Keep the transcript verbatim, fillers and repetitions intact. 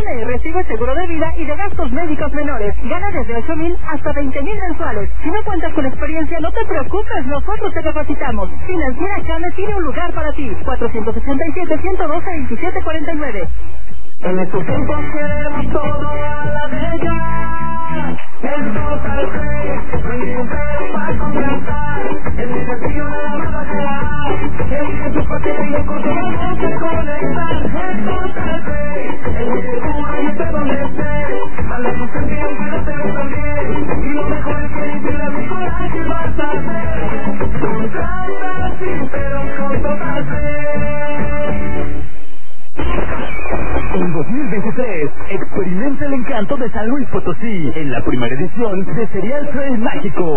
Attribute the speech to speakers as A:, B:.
A: N, recibe seguro de vida y de gastos médicos menores. Gana desde ocho mil hasta veinte mil mensuales. Si no cuentas con experiencia, no te preocupes, nosotros te capacitamos. Financiera Came tiene un lugar para ti. cuatrocientos ochenta y siete, ciento doce, veintisiete cuarenta y nueve.
B: En estos tiempos queremos todo a la de ya. El Total Play, no hay ningún pero para contratar. El desafío nada más será. Elige tu paquete y el curso vamos a conectar. El Total Play, el de seguro y esté donde esté. Manda tu sentido pero te ve también. Y lo mejor es que limpiar mi coraje vas a hacer. Contrata sin pero con Total Play.
C: En dos mil veintitrés, experimenta el encanto de San Luis Potosí en la primera edición de Serial Tres Mágico.